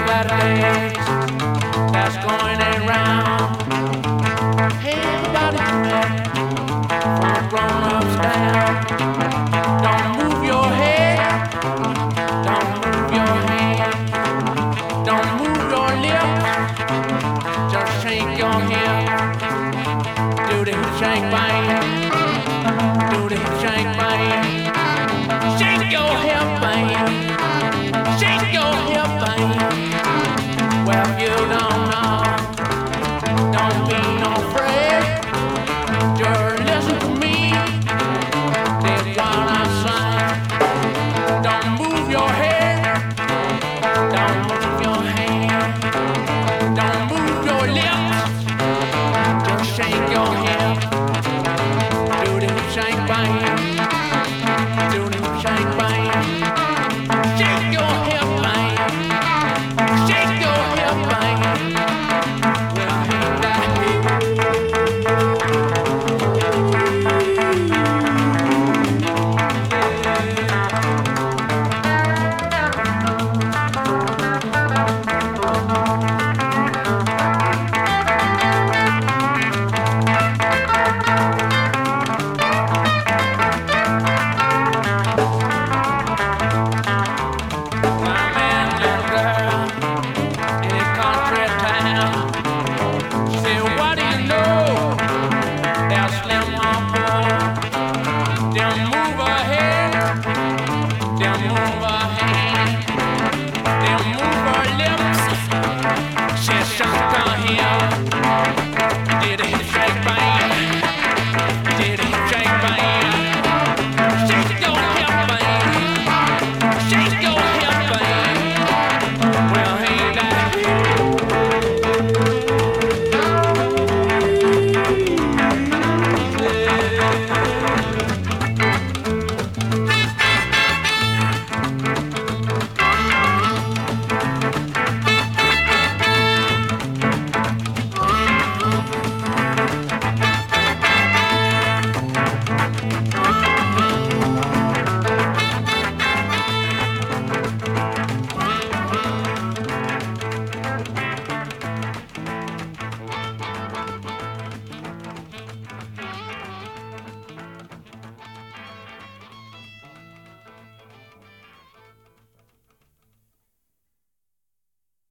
that legs that's going around. Hey, everybody tonight, from grown-ups down. Don't move your head, don't move your hand, don't move your lips, just shake your hip. Do the hip shake bang, do the hip shake bang. Shake your hip bang, shake your hip bang. Well, if you don't know.